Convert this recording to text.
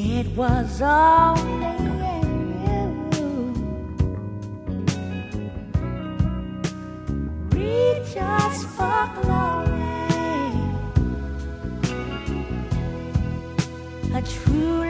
It was only you. Reach us for glory, a true